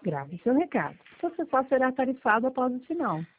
Grave seu recado. Você só será tarifado após o sinal.